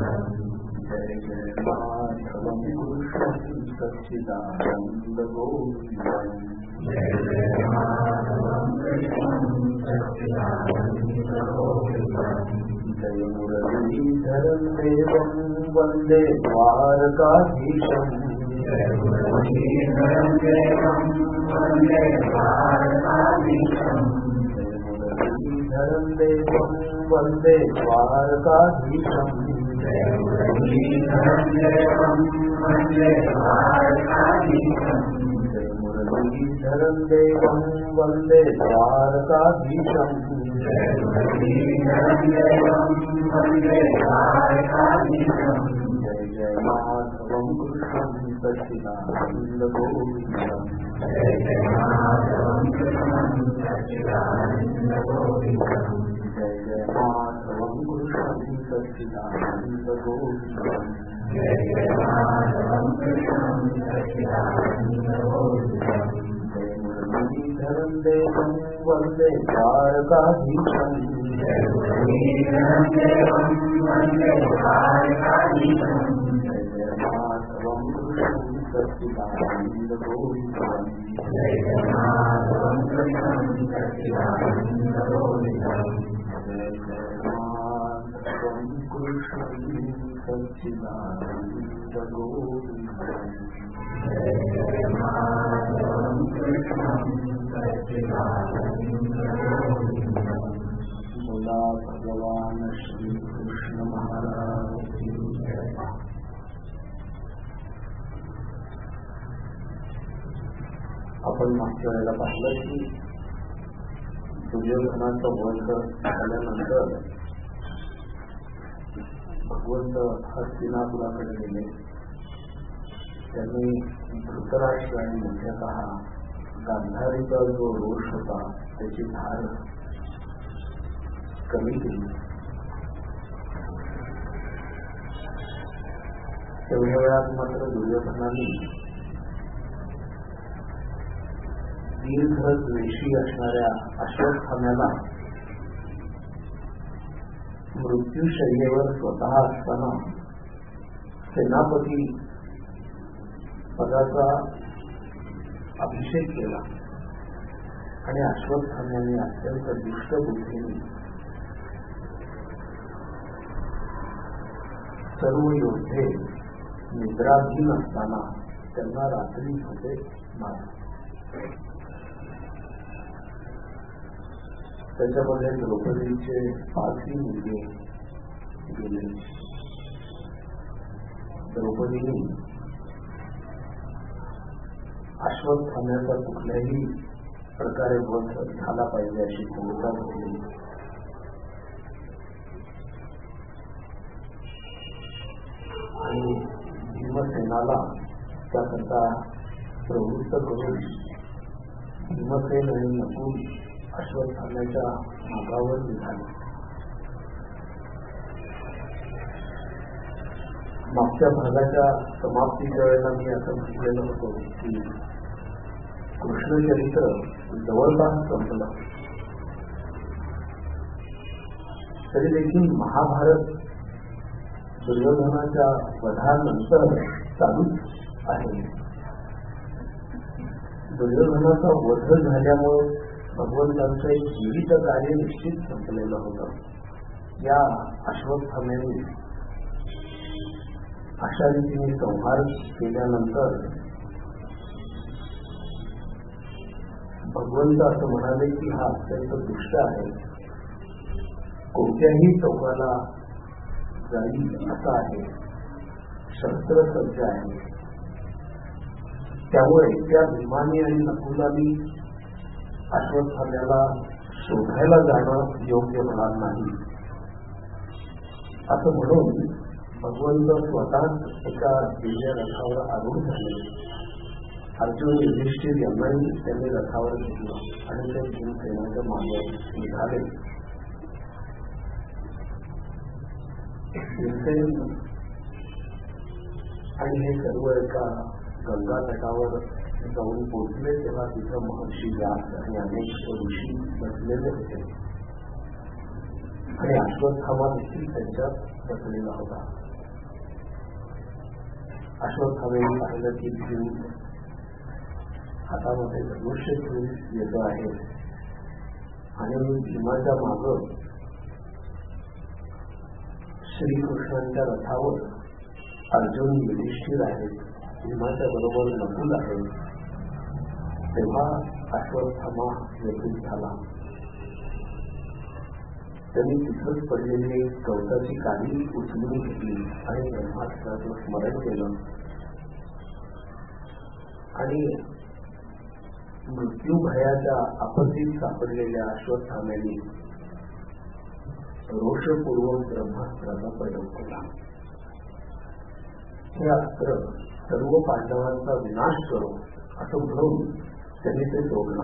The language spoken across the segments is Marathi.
जय जय माधवं कृष्णं सच्चिदानन्द गोविन्दं जय जय माधवं कृष्णं सच्चिदानन्द गोविन्दं जय मुरलीधरं देवं वन्दे द्वारकाधीशं जय मुरलीधरं देवं वन्दे द्वारकाधीशं जय मुरलीधरं देवं वन्दे द्वारकाधीशं जय मुरलीधरं देवं वन्दे द्वारकाधीशं जय मुरलीधरं देवं वन्दे द्वारकाधीशं जय मुरलीधरं देवं वन्दे द्वारकाधीशं जय जय माधवं कृष्णं सच्चिदानन्द गोविन्दं जय जय माधवं कृष्णं सच्चिदानन्द गोविन्दं जय जय माधवं कृष्णं सच्चिदानन्द गोविन्दं जय जय माधवं कृष्णं सच्चिदानन्द गोविन्दं जय मुरलीधरं देवं वन्दे द्वारकाधीशं जय मुरलीधरं देवं वन्दे द्वारकाधीशं जय जय माधवं कृष्णं सच्चिदानन्द गोविन्दं जय जय माधवं कृष्णं सच्चिदानन्द गोविन्दं जय जय माधवं कृष्णं सच्चिदानन्द गोविन्दं जय जय माधवं कृष्णं सच्चिदानन्द गोविन्दं बोला भगवान श्री कृष्ण महाराज की जय। आपण मागच्या वेळेला पाहिलं की दुर्योधनाचा वध झाल्यानंतर भगवंत हस्तिनापुराकडे गेले. त्यांनी धृतराष्ट्र आणि मुख्यतः गांधारीचा जो रोष होता त्याची धार कमी केली. तेवढ्या वेळात मात्र दुर्योधनाने दीर्घद्वेषी असणाऱ्या अश्वत्थाम्याला मृत्यूशय्येवर स्वतः असताना सेनापती पदाचा अभिषेक केला आणि अश्वत्थाम्याने अत्यंत दुष्ट बुद्धीने सर्व योद्धे निद्राधीन असताना त्यांना रात्री झोपे मारले. त्याच्यामध्ये द्रौपदीचे 5ही मुलगे गेले. द्रौपदीने अश्वत्थाम्याचा कुठल्याही प्रकारे वध झाला पाहिजे अशी भूमिका घेतली आणि भीमसेनाला त्याकरता प्रवृत्त करून भीमसेन आणि नकुल अश्वत्थाम्याच्या मागावर निघाले. मागच्या भागाच्या समाप्तीच्या वेळेला मी असं म्हटलेलं होतो की कृष्णचरित्र जवळपास संपलं तरी देखील महाभारत दुर्योधनाच्या वधानंतर चालूच आहे. दुर्योधनाचा वध झाल्यामुळे भगवंतांचं एक जीवित कार्य निश्चित संपलेलं होतं. या अश्वत्थाम्याने अशा रीतीने संहार केल्यानंतर भगवंत असं म्हणाले की हा अत्यंत दुष्ट आहे, कोणत्याही चौकाला जाईल असा आहे, शस्त्रसज्ज आहे. त्यामुळे त्या भीमानी आणि नकुलानी अश्वत्थाम्याला शोधायला जाणं योग्य होणार नाही असं म्हणून भगवंत स्वतःच एका दिव्य रथावर आरूढ झाले. अर्जुन युधिष्ठिर यांनाही त्यांनी रथावर घेतलं आणि ते भीमसेनाच्या मागे निघाले. भीमसेन आणि हे सर्व एका गंगा तटावर जाऊन पोहोचले तेव्हा तिथं महर्षी व्यास आणि अनेक ऋषी बसलेले होते आणि अश्वत्थामा देखील त्यांच्यात बसलेला होता. अश्वत्थाम्याने पाहिलं की भीम हातामध्ये धनुष्य घेऊन येतो आहे आणि भीमाच्या माग श्रीकृष्णांच्या रथावर अर्जुन युधिष्ठिर आहेत, भीमाच्या बरोबर नकुल आहे. तेव्हा अश्वत्थामा व्यथित झाला. त्यांनी तिथंच पडलेली गवताची काडी उचलून घेतली आणि ब्रह्मास्त्राचं स्मरण केलं आणि मृत्यू भयाच्या आपत्तीत सापडलेल्या अश्वत्थाम्याने रोषपूर्वक ब्रह्मास्त्राचा प्रयोग केला. हे अस्त्र सर्व पांडवांचा विनाश करो असं म्हणून त्यांनी ते सोडलं.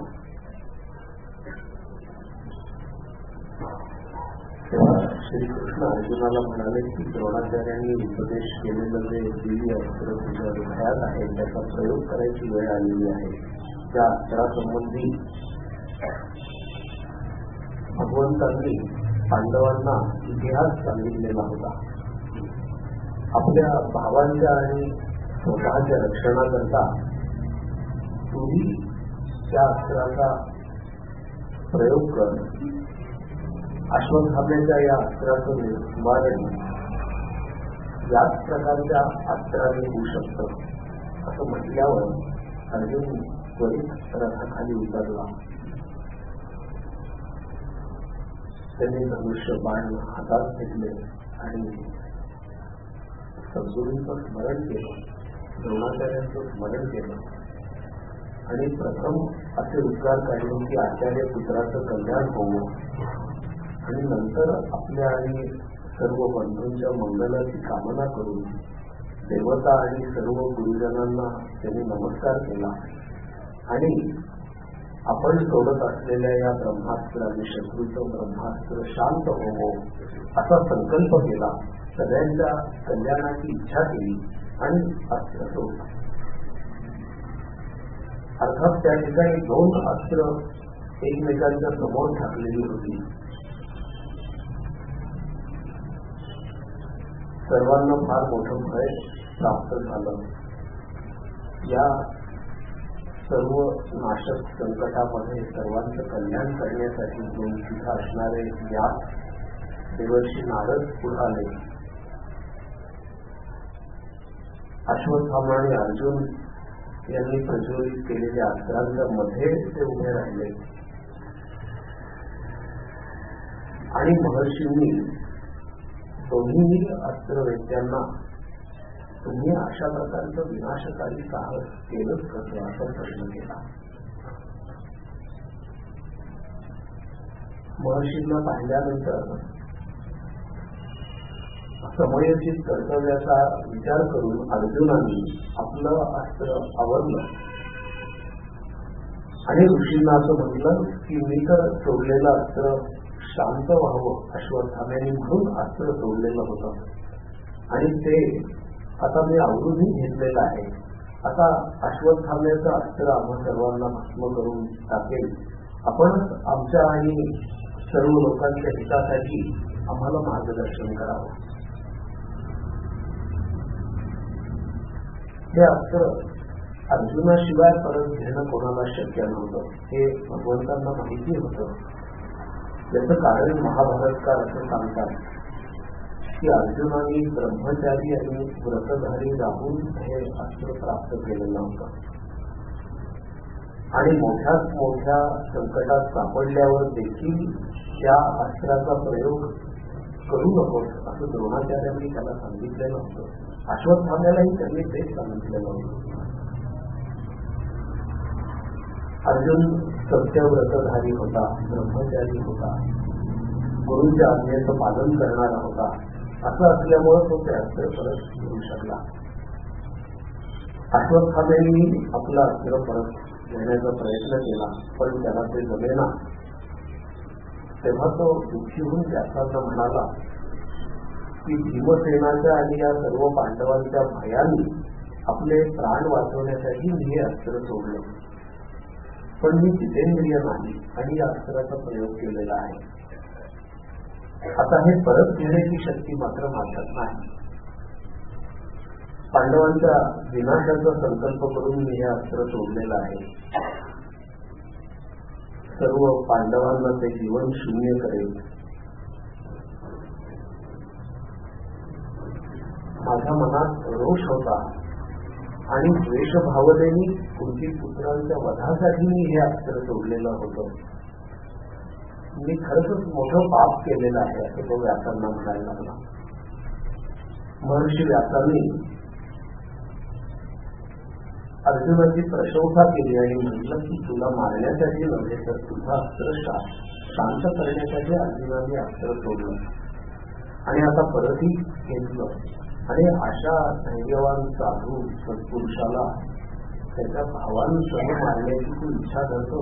तेव्हा श्रीकृष्ण अर्जुनाला म्हणाले की द्रोणाचार्यांनी उपदेश केलेलं जे दिव्य अस्त्र तुझ्या हृदयात आहे त्याचा प्रयोग करायची वेळ आलेली आहे. त्या अस्त्रासंबंधी भगवंतांनी पांडवांना इतिहास सांगितलेला होता. आपल्या भावांच्या आणि स्वतःच्या रक्षणाकरता तुम्ही त्या अस्त्राचा प्रयोग कर. अश्वत्थाम्याच्या या अस्त्राचं निवारण याच प्रकारच्या अस्त्राने होऊ शकतं असं म्हटल्यावर अर्जुन त्वरित रथाखाली उतरला. त्यांनी धनुष्य बाण हातात घेतले आणि सद्गुरूंचं स्मरण केलं, द्रोणाचार्यांचं स्मरण केलं आणि प्रथम असे उद्गार काढले की आचार्य पुत्राचं कल्याण होवो आणि नंतर आपल्या आणि सर्व बंधूंच्या मंगलाची कामना करून देवता आणि सर्व गुरुजनांना त्यांनी नमस्कार केला आणि आपण सोडत असलेल्या या ब्रह्मास्त्र आणि शत्रूचं ब्रह्मास्त्र शांत होवो असा संकल्प केला. सगळ्यांच्या कल्याणाची इच्छा केली आणि अस्त्र सोडला. अर्थात त्या ठिकाणी दोन अस्त्र एकमेकांच्या समोर ठाकलेली होती. सर्वांना फार मोठं भय प्राप्त झालं. या सर्व नाशक संकटामध्ये सर्वांचं कल्याण करण्यासाठी दोन तिथं असणारे व्यास देवर्षी नारद पुढे आले. अश्वत्थामा आणि अर्जुन यांनी प्रज्वलित केलेल्या अस्त्रांच्या मध्ये ते उभे राहिले आणि महर्षींनी दोन्ही अस्त्रवेत्यांना तुम्ही अशा प्रकारचं विनाशकारी साहस केलंच कसं असा प्रश्न केला. महर्षींना पाहिल्यानंतर समयोचित कर्तव्याचा विचार करून अर्जुनाने आपलं अस्त्र आवरलं आणि ऋषींना असं म्हटलं की मी तर सोडलेलं अस्त्र शांत व्हावं अश्वत्थाम्याने म्हणून अस्त्र सोडलेलं होतं आणि ते आता मी आवरूनही घेतलेलं आहे. आता अश्वत्थाम्याचं अस्त्र आम्हा सर्वांना भस्म करून टाकेल. आपणच आमच्या आणि सर्व लोकांच्या हितासाठी आम्हाला मार्गदर्शन करावं. हे अस्त्र अर्जुनाशिवाय परत घेणं कोणाला शक्य नव्हतं. हे भगवंतांना माहिती होतं. याचं कारण महाभारतकार असं सांगतात की अर्जुनाने ब्रह्मचारी आणि व्रतधारी राहून हे अस्त्र प्राप्त केलेलं होतं आणि मोठ्यात मोठ्या संकटात सापडल्यावर देखील त्या अस्त्राचा प्रयोग करू नकोस असं द्रोणाचार्यांनी त्याला सांगितलेलं होतं. अश्वत्थाम्यालाही त्यांनी तेच सांगितलेलं होतं. अर्जुन सत्यव्रतधारी होता, ब्रह्मचारी होता, गुरूंच्या आज्ञेचं पालन करणारा होता. असं असल्यामुळे तो ते अस्त्र परत घेऊ शकला. अश्वत्थाम्यांनी आपला अस्त्र परत घेण्याचा प्रयत्न केला पण त्याला ते जमेना. तेव्हा तो दुःखी होऊन व्यासांना म्हणाला की भीमसेनाच्या आणि या सर्व पांडवांच्या भयाने आपले प्राण वाचवण्यासाठी मी हे अस्त्र सोडलं, पण मी जितेंद्रिय नाही आणि या अस्त्राचा प्रयोग केलेला आहे. आता हे परत घेण्याची शक्ती मात्र माझ्यात नाही. पांडवांच्या विनाशाचा संकल्प करून मी हे अस्त्र सोडलेलं आहे. सर्व पांडवांना ते जीवन शून्य करेल. माझ्या मनात रोष होता आणि द्वेषभावनेने कुंतीपुत्रांच्या वधासाठी मी हे अस्त्र सोडलेलं होतं. मी खरंच मोठं पाप केलेलं आहे असं तो व्यासांना म्हणायला लागला. महर्षी व्यासांनी अर्जुनाची प्रशंसा केली आणि म्हटलं की तुला मारण्यासाठी नव्हे तर तुझा अस्त्र शांत करण्यासाठी अर्जुनाने अस्त्र सोडलं आणि आता परतही घेतलं. आणि अशा धैर्यवान साधू सत्पुरुषाला त्याच्या भावांसह मारण्याची तू इच्छा करतो.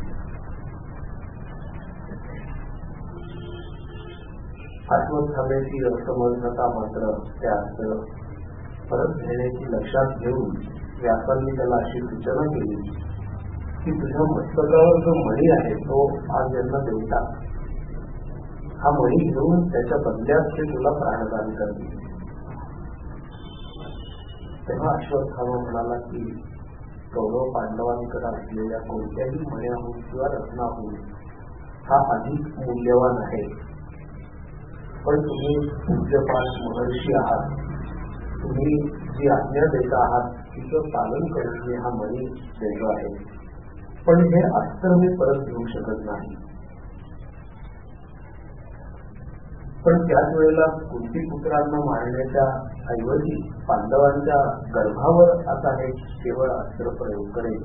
अश्वत्थाम्याची असमर्थता मात्र त्या अस्त्र परत घेण्याची लक्षात घेऊन व्यासांनी त्याला अशी सूचना केली की तुझ्या मस्तकावर जो मणी आहे तो आज यांना देऊन टाक. हा मणी घेऊन त्याच्या बदल्यात ते तुला प्राणदान करतील. तेव्हा अश्वत्थामा म्हणाला की कौरव पांडवांकडे असलेल्या कोणत्याही मण्याहून किंवा रत्नाहून हा अधिक मूल्यवान आहे. पण तुम्ही पूज्यपाठ महर्षी आहात. तुम्ही जी आज्ञा देता आहात तिचं पालन करून मी हा मणी देतो आहे. पण हे अस्त्र मी परत घेऊ शकत नाही. पण त्याच वेळेला कुंतीपुत्रांना मारण्याच्या ऐवजी पांडवांच्या गर्भावर आता हे केवळ अस्त्र प्रयोग करेल.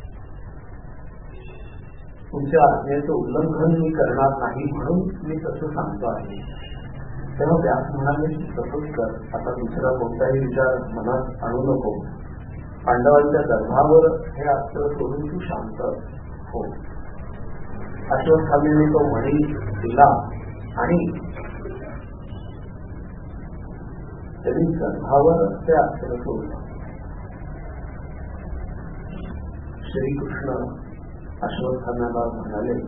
तुमच्या आज्ञेचं उल्लंघन मी करणार नाही म्हणून मी तसं सांगतो आहे. तेव्हा व्यास म्हणाले तसंच कर. आता दुसरा कोणताही विचार मनात आणू नको. पांडवांच्या गर्भावर हे अस्त्र सोडून तू शांत हो. अश्वत्थाम्याने तो मणी दिला आणि त्यांनी गर्भावर ते अस्त्र सोडलं. श्रीकृष्ण अश्वत्थाम्याला म्हणाले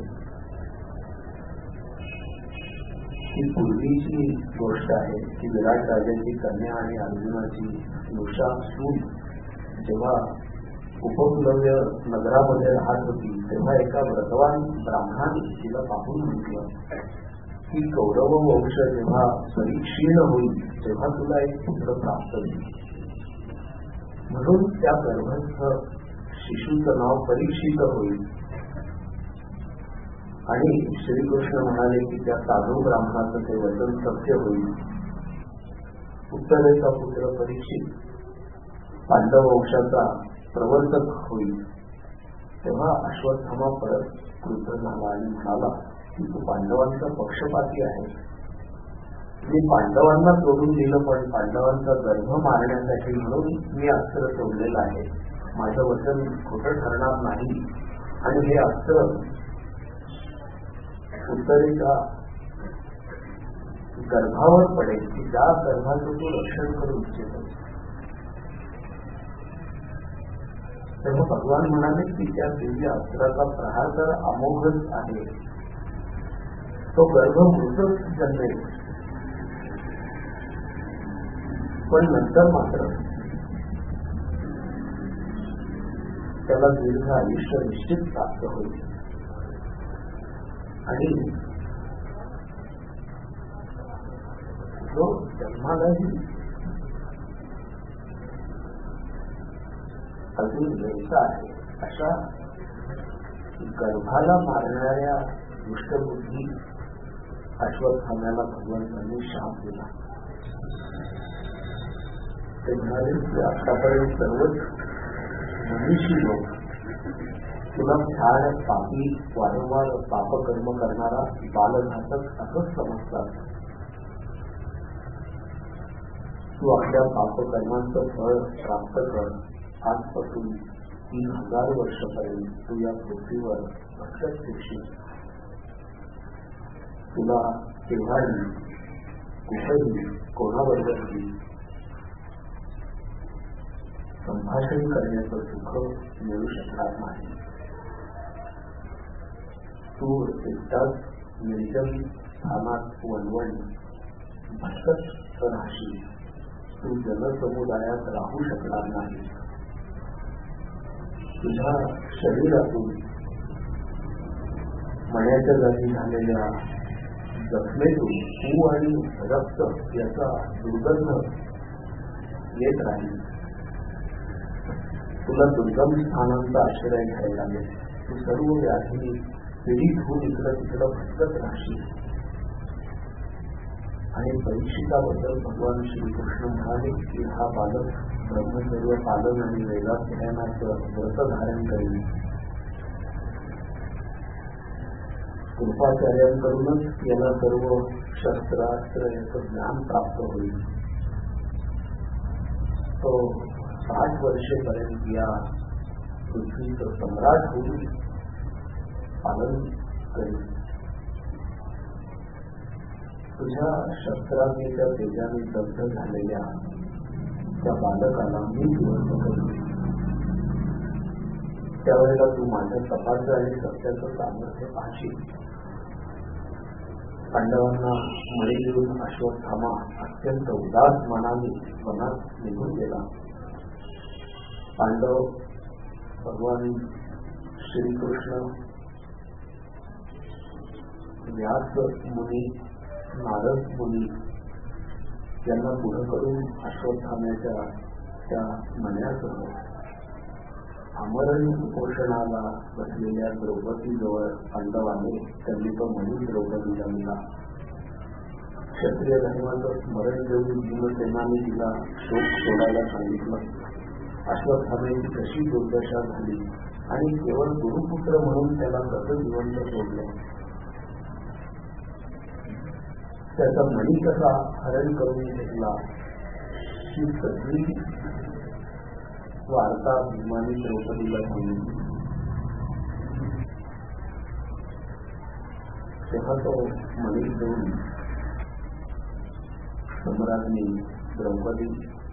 ही पूर्वीची गोष्ट आहे की विराट राजाची कन्या आणि अर्जुनाची नुषा सून जेव्हा उपकुलव्य नगरामध्ये राहत होती तेव्हा एका व्रतवान ब्राह्मणाने तिला पाहून म्हटलं की कौरव वंश जेव्हा परिक्षीण होईल तेव्हा तुला एक पुत्र प्राप्त होईल. म्हणून त्या गर्भस्थ शिशूचं नाव परीक्षित होईल. आणि श्रीकृष्ण म्हणाले की त्या साधू ब्राह्मणाचं ते वचन सत्य होईल. उत्तरेचा पुत्र परीक्षित पांडव वंशाचा प्रवर्तक होईल. तेव्हा अश्वत्थामा परत क्रुद्ध झाला आणि म्हणाला की तू पांडवांचा पक्षपाती आहे. मी पांडवांना सोडून दिलं पण पांडवांचा गर्भ मारण्यासाठी म्हणून मी अस्त्र सोडलेलं आहे. माझं वचन खोटं ठरणार नाही. आणि हे अस्त्र उत्तरेच्या गर्भावर पडेल की ज्या गर्भाचं तू रक्षण करू इच्छितो. तेव्हा भगवान म्हणाले की त्या दिव्य अस्त्राचा प्रहार तर अमोघच आहे. तो गर्भ मृतच जन्मेल पण नंतर मात्र त्याला दीर्घ आयुष्य निश्चित प्राप्त होईल. आणि जो जन्मालाही अजून द्यायचा आहे अशा गर्भाला मारणाऱ्या दुष्टबुद्धी अश्वत्थाम्याला भगवंतांनी शाप दिला. ते म्हणाले की आतापर्यंत सर्वच मनुष्य लोक तुला छान पापी वारंवार पापकर्म करणारा बालघातक असंच समजतात. तू आपल्या पापकर्मांचं फळ प्राप्त कर. आजपासून 3000 वर्षापर्यंत तू या पृथ्वीवर भटकत फिरशील. तुला केव्हाही कुठेही कोणाबरोबरही संभाषण करण्याचं सुख मिळू शकणार नाही. तू एकटाच निर्जन स्थानात वणवण भटकत राहशील. तू जनसमुदायात राहू शकणार नाही. तुझ्या शरीरातून मण्याच्या जागी झालेल्या जखमेतून पू आणि रक्त याचा दुर्गंध येत राहील. तुला दुर्गम स्थानांचा आश्रय घ्यायला लागेल. तू सर्व व्याधी पीडित होऊन इकडं तिकडं भटकत राहशील. आणि परीक्षिताबद्दल भगवान श्रीकृष्ण म्हणाले की हा बालक ब्रह्मचर्य पालन आणि वेदाध्ययनाचं व्रत धारण करेल. कृपाचार्यांकडूनच याला सर्व शस्त्रास्त्र याचं ज्ञान प्राप्त होईल. तो 60 वर्षेपर्यंत या पृथ्वीचं सम्राट होऊन पालन करेल. तुझ्या शस्त्राग्नीच्या तेजाने दग्ध झालेल्या त्या बालकाला मी जिवंत करेन. त्यावेळेला तू माझ्या तपाचं आणि सत्याचं सामर्थ्य पाहशील. पांडवांना मणी देऊन अश्वत्थामा अत्यंत उदास मनाने वनात निघून गेला. पांडव भगवान श्रीकृष्ण, व्यास मुनी, नारद मुनी यांना पुढे करून अश्वत्थाम्याच्या त्या मण्यासह आमरण उपोषणाला बसलेल्या द्रौपदीजवळ पांडवाने त्यांनी तो मणी द्रौपदीला दिला. क्षत्रिय धर्माचं स्मरण देऊन भीमसेनाने तिला शोक सोडायला सांगितलं. अश्वत्थाम्याची कशी दुर्दशा झाली आणि केवळ गुरुपुत्र म्हणून त्याला कसं जिवंत सोडलं. त्याचा मणी कसा हरण करून घेतला ही सगळी वार्ता भीमाने द्रौपदीला सांगितली. तेव्हा तो मणी देऊन सम्राज्ञी द्रौपदी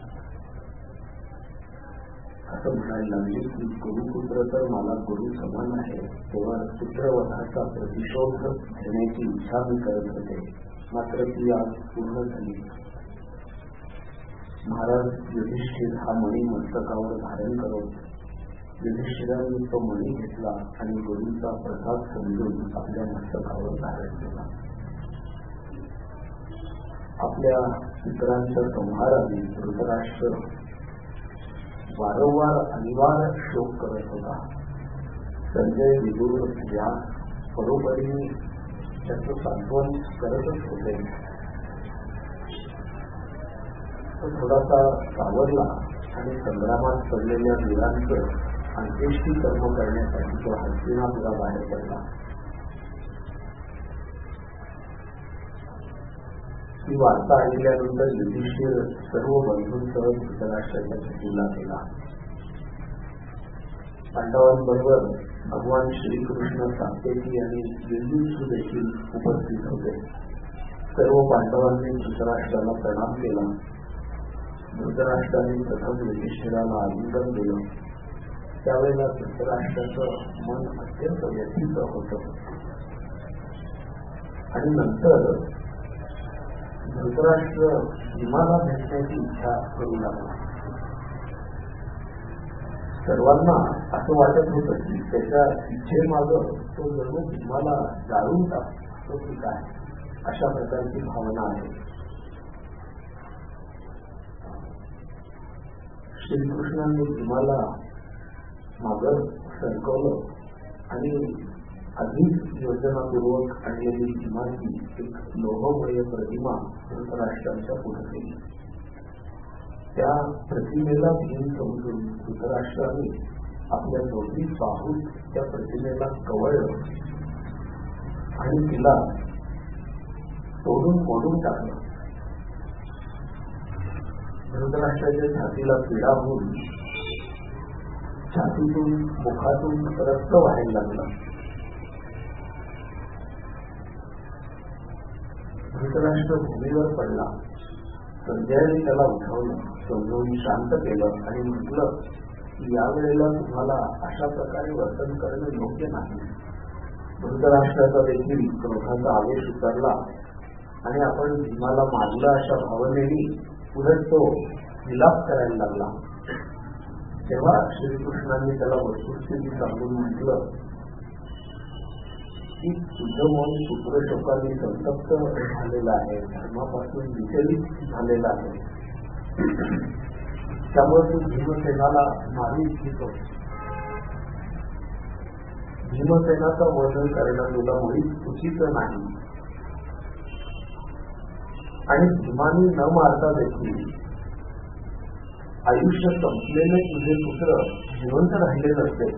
असं म्हणायला लागली की गुरुपुत्र तर मला गुरु समान आहे, तेव्हा पुत्रवधाचा प्रतिशोध घेण्याची इच्छा मी करत होते, मात्र ती आज पूर्ण झाली. महाराज युधिष्ठिर हा मणी मस्तकावर धारण करत युधिष्ठिरांनी तो मणी घेतला आणि गुरूंचा प्रसाद समजून आपल्या मस्तकावर धारण केला. आपल्या पितरांच्या संहाराने धृतराष्ट्र वारंवार अनिवार्य शोक करत होता. संजय, विदुर, व्यास बरोबरीने त्याचं सांत्वन करतच होते. तो थोडासा सावरला आणि संग्रामात पडलेल्या वीरांचं अंत्येष्टी कर्म करण्यासाठी तो हस्तिनापुरा बाहेर पडला. ही वार्ता ऐकल्यानंतर युधिष्ठिर सर्व बंधूंसह धृतराष्ट्राच्या भेटीला गेला. पांडवांबरोबर भगवान श्रीकृष्ण, सात्यकी आणि युधिष्ठिर देखील उपस्थित होते. सर्व पांडवांनी धृतराष्ट्राला प्रणाम केला. धृतराष्ट्राने प्रथम युधिष्ठिराला आलिंगन दिलं. त्यावेळेला धृतराष्ट्राचं मन अत्यंत व्यथित होतं आणि नंतर धृतराष्ट्र भीमाला भेटण्याची इच्छा करू लागला. सर्वांना असं वाटत होतं की त्याच्या इच्छेमागं तो जणू भीमाला जाळून टाकतो की काय, अशा प्रकारची भावना आहे. श्रीकृष्णांनी भीमाला मागं सरकवलं आणि अधिक योजनापूर्वक आणलेली भीमाची एक लोहमय प्रतिमा धृतराष्ट्रांच्या पुढे केली. त्या प्रतिमेला भीम समजून धृतराष्ट्राने आपल्या दोन्ही बाहूत त्या प्रतिमेला कवळलं आणि तिला तोडून मोडून टाकलं. धृतराष्ट्राच्या छातीला पीडा होऊन छातीतून मुखातून रक्त व्हायला लागलं. धृतराष्ट्र भूमीवर पडला. संजयाने त्याला उठवलं, समजून शांत केलं आणि म्हटलं की यावेळेला तुम्हाला अशा प्रकारे वर्तन करणं योग्य नाही. धृतराष्ट्राचा देखील क्रोधाचा आवेश उतरला आणि आपण भीमाला मारलं अशा भावनेने पुढे तो विलाप करायला लागला, तेव्हा श्रीकृष्णांनी त्याला वस्तुस्थिती सांगून म्हटलं की तुझं मन पुत्रशोकाने संतप्त झालेलं आहे, धर्मापासून विचलित झालेलं आहे, त्यामुळे तू भीमसेनाला मारू इच्छितो. भीमसेनाचा वध करणं तुला मुळीच उचित नाही. आणि भीमाने न मारता देखील आयुष्य संपलेले तुझे पुत्र जिवंत राहिले नसते.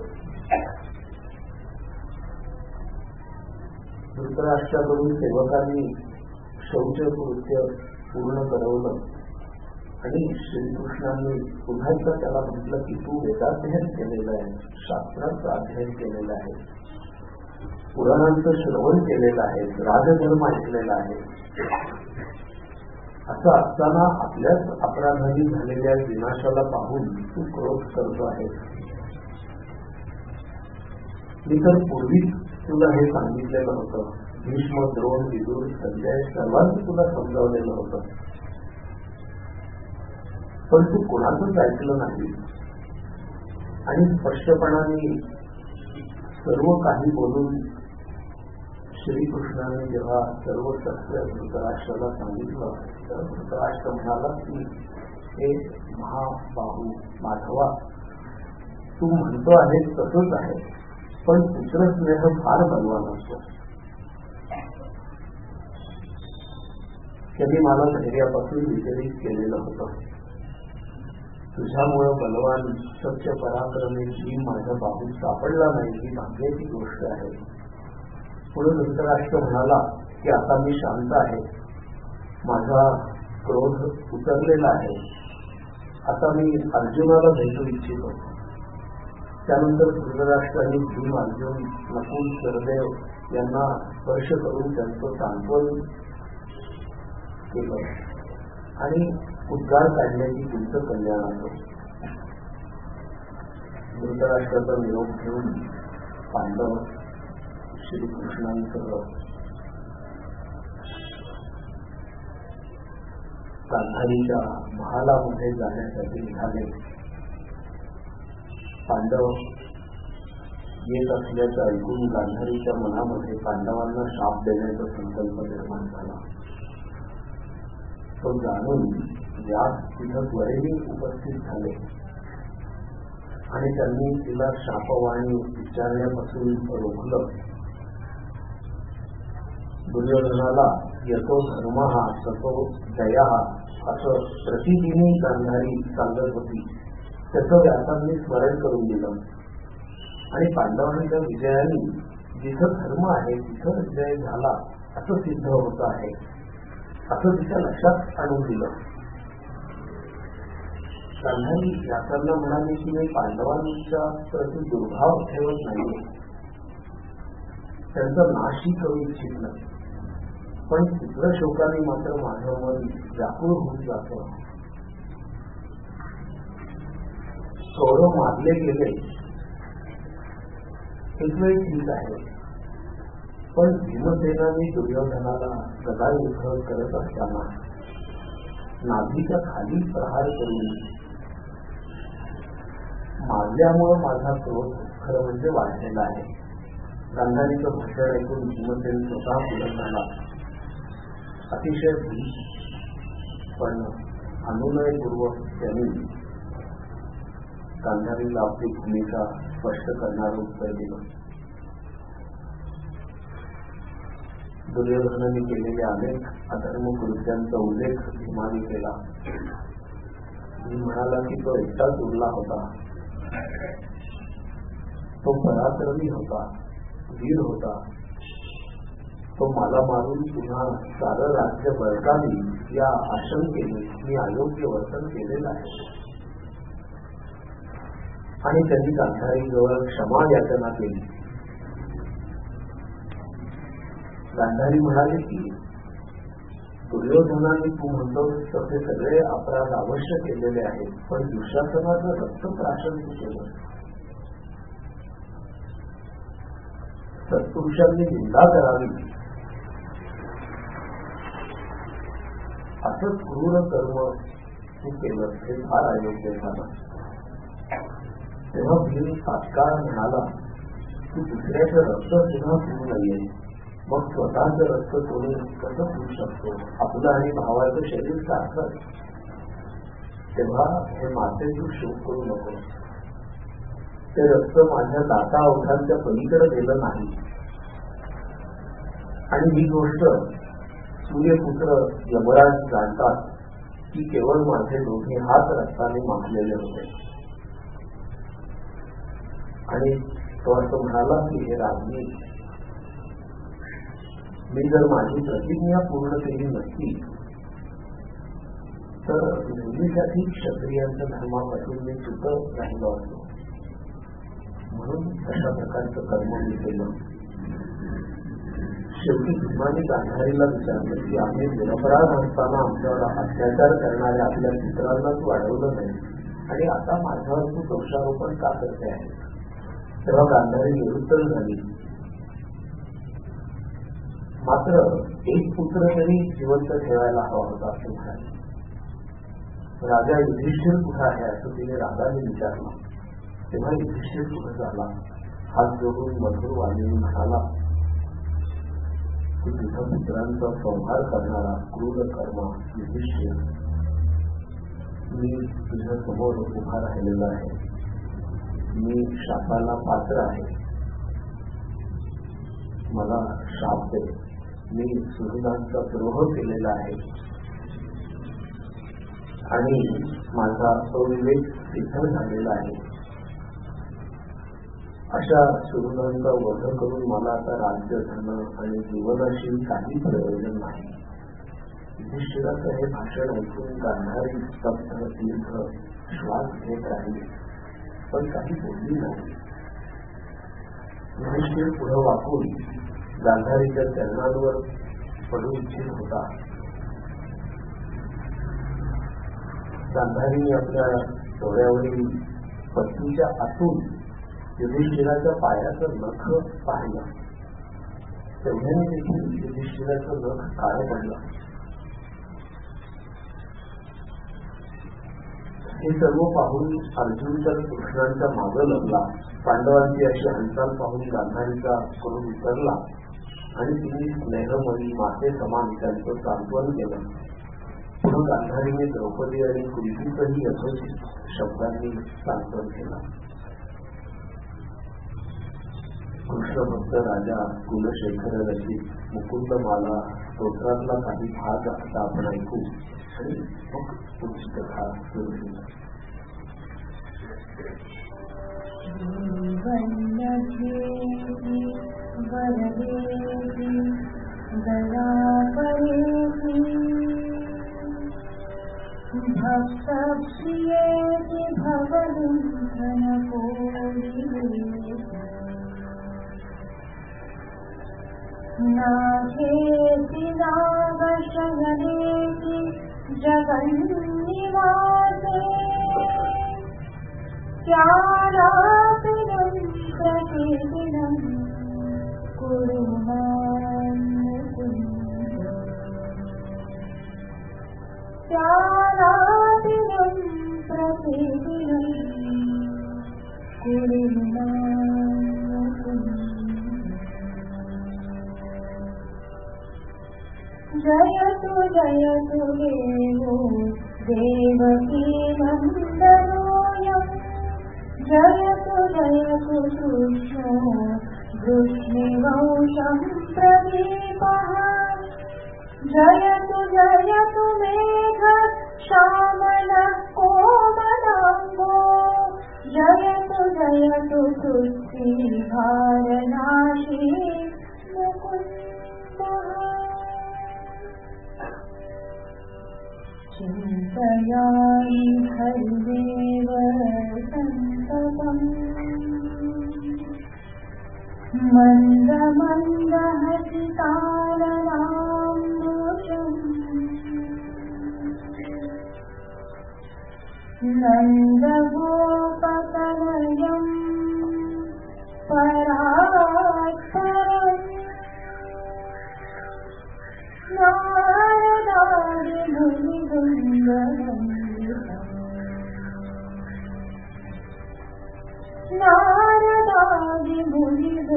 धृतराष्ट्राकडून सेवकांनी शौच कृत्य पूर्ण करवलं आणि श्रीकृष्णांनी पुन्हा एकदा त्याला म्हटलं की तू वेदाध्ययन केलेलं आहे, शास्त्राचं अध्ययन केलेलं आहे, पुराणांचं श्रवण केलेलं आहे, राजधर्म ऐकलेला आहे. असं असताना आपल्याच अपराधाने झालेल्या विनाशाला पाहून तू क्रोध करतो आहे. मी तर पूर्वीच तुला हे सांगितलेलं होतं. भीष्म, द्रोण, विदुर, संजय सर्वांनी तुला समजावलेलं होतं, पण तू कोणाचंच ऐकलं नाही आणि स्पष्टपणाने सर्व काही बोलून श्रीकृष्णाने जेव्हा सर्व सत्य धृतराष्ट्राला सांगितलं तर धृतराष्ट्र म्हणाला की हे महाबाहू माधवा, तू म्हणतो आहे तसंच आहे, पण पुत्रस्नेह फार बलवान असतो. त्यांनी मला धैर्यापासून विचलित केलेलं होतं. तुझ्यामुळं बलवान सत्य पराक्रमी भीम माझ्या बाहूत सापडला नाही ही भाग्याची गोष्ट आहे. पुढे धृतराष्ट्र म्हणाला की आता मी शांत आहे, माझा क्रोध उतरलेला आहे, आता मी अर्जुनाला भेटू इच्छितो. त्यानंतर धृतराष्ट्रांनी भीम, अर्जुन, नकुल, सहदेव यांना स्पर्श करून त्यांचं सांत्वन केलं आणि उद्गार काढण्याची तुमचं कल्याण असो. धृतराष्ट्राचा निरोप घेऊन पांडव श्रीकृष्णांसह गांधारीच्या महालामध्ये जाण्यासाठी निघाले. पांडव येत असल्याचं ऐकून गांधारीच्या मनामध्ये पांडवांना शाप देण्याचा संकल्प निर्माण झाला. तो जाणून व्यास तिथं त्वरेने उपस्थित झाले आणि त्यांनी तिला शापवाणी विचारण्यापासून रोखलं. दुर्योधनाला यतो धर्म हा ततो जया असं प्रतिदिनी गांधारी सांगत होती, त्याचं व्यासांनी स्मरण करून दिलं आणि पांडवांच्या विजयाने जिथं धर्म आहे तिथं विजय झाला असं सिद्ध होत आहे असं तिच्या लक्षात आणून दिलं. गांधारी व्यासांना म्हणाली की मी पांडवांच्या प्रति दुर्भाव ठेवत नाही, त्यांचा नाशही करू इच्छित नाही, पण चित्रशोकाने मात्र माझं मन व्याकुळ होऊन जातं. कौरव मारले गेले एक वेळ ठीक आहे, पण भीमसेनाने दुर्योधनाला गदा युद्ध करत असताना नाभीच्या खाली प्रहार करून मारल्यामुळं माझा क्रोध खरं म्हणजे वाढलेला आहे. गांधारीचं भाषण ऐकून भीमसेन स्वतः पुढे झाला. अतिशय भीम पण अनुनयपूर्वक त्यांनी गांधारीला आपली भूमिका स्पष्ट करणारं उत्तर दिलं. दुर्योधनाने केलेल्या अनेक अधर्म कृत्यांचा उल्लेख भीमाने केला. भीम म्हणाला की तो एकटाच उरला होता, तो पराक्रमी होता, वीर होता, तो मला मारून पुन्हा सारं राज्य बळकावी या आशंकेने मी अयोग्य वर्तन केलेलं आहे. आणि त्यांनी गांधारीजवळ क्षमा याचना केली. गांधारी म्हणाली की दुर्योधनाने तू म्हणतो तसे सगळे अपराध अवश्य केलेले आहेत, पण दुःशासनाचं रक्तप्राशन केलं. सत्पुरुषांनी निंदा करावी असं क्रूर कर्म केलं हे फार अयोग्य झालं. तेव्हा भीम तात्काळ म्हणाला की दुसऱ्याचं रक्त सुद्धा पिऊ नये, मग स्वतःचं रक्त कोणी कसं पिऊ शकतो? आपलं आणि भावाचं शरीर सारखं. तेव्हा हे माते तू शोक करू नको. ते रक्त माझ्या दाता ओठांच्या पलीकडे गेलं नाही. आणि ही गोष्ट सूर्यपुत्र यमराज जाणतात की केवळ माझे दोघे हात रक्ताने माखलेले होते. आणि तो असं म्हणाला की हे राज्ञी, मी जर माझी प्रतिज्ञा पूर्ण केली नसती तर नेहमीसाठी क्षत्रियांच्या धर्मापासून मी चुकत राहिलो असतो. म्हणून अशा प्रकारचं कर्म मी केलं. शेवटी भीमाने गांधारीला विचारलं की आम्ही निरपराध असताना आमच्यावर अत्याचार करणाऱ्या आपल्या मित्रांना तू अडवलं नाही आणि आता माझ्यावर तू दोषारोपण का करते आहे? तेव्हा गांधारी निरुत्तर झाली. मात्र एक पुत्र तरी जिवंत ठेवायला हवा होता असं म्हणाले. राजा युधिष्ठिर कुठे आहे असं तिने राजाने विचारलं. तेव्हा युधिष्ठिर कुठे झाला? हात जोडून मधुर वाणीने म्हणाला की तुझ्या मित्रांचा संहार करणारा क्रूर कर्मा युधिष्ठिर, मी तुझ्या समोर उभा राहिलेला आहे. मी शापाला पात्र आहे. मला शाप दे. मी सुहृदांचा द्रोह केलेला आहे आणि माझा अविवेक सिद्ध झालेला आहे. अशा सुहृदांचा वध करून मला आता राज्य धन आणि जीवनाशी काही प्रयोजन नाही. युधिष्ठिराचं हे भाषण ऐकून गांधारी स्तब्ध दीर्घ श्वास घेत राहिली, पण काही बोलली नाही. युधिष्ठिर पुढे वाकून गांधारीच्या चरणांवर पडू इच्छित होता. गांधारीने आपल्या डोळ्यावरील पत्नीच्या आतून युधिष्ठिराच्या पायाचं नख पाहिलं. तेवढ्याने देखील युधिष्ठिराचं नख काळं पडलं. हे सर्व पाहून अर्जुन तर कृष्णांच्या मागे लागला. पांडवांची अशी हालचाल पाहून गांधारीचा करून उतरला आणि तिने स्नेहमयी माते समान त्यांचं सांत्वन केलं. पुढे गांधारीने द्रौपदी आणि कुंतीचंही यथोचित शब्दांनी सांत्वन केलं. कृष्ण भक्त राजा कुलशेखर रचित मुकुंदमाला स्तोत्रातला काही भाग आता आपण ऐकू आणि मग पुढची कथा सुरू होईल. भक्त प्रियेति भवदुःखन नागेति नागशयनेति जगन्निवासे त्यानापिनं प्रतिदिनं कुरु मां मुकुन्द त्यानापिनं प्रतिदिनं कुरु मां मुकुन्द जयतु जयतु देवो देवकी नन्दनोऽयं जयतु जयतु कृष्णो वृष्णिवंशं प्रदीपः जयतु जयतु मेघ श्यामलः कोमलाङ्गो जयतु जयतु तुष्टिभारनाशी मुकुन्दः चिन्तयामि हरिदेव सन्ततम् मन्दमन्दहसितारणाम्बुजम् नन्दगोपतनयम् परात्परम् नारदादिमुनिवृन्दम्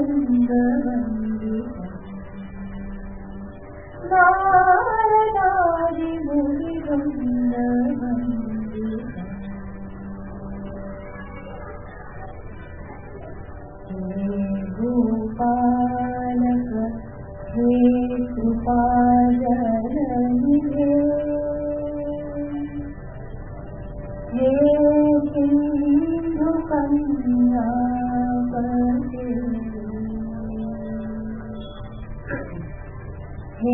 नारदादि मुनिवृंद वंदिता हे गोपालक हे कृपाजननिधे हे सिंधुकन्यापते हे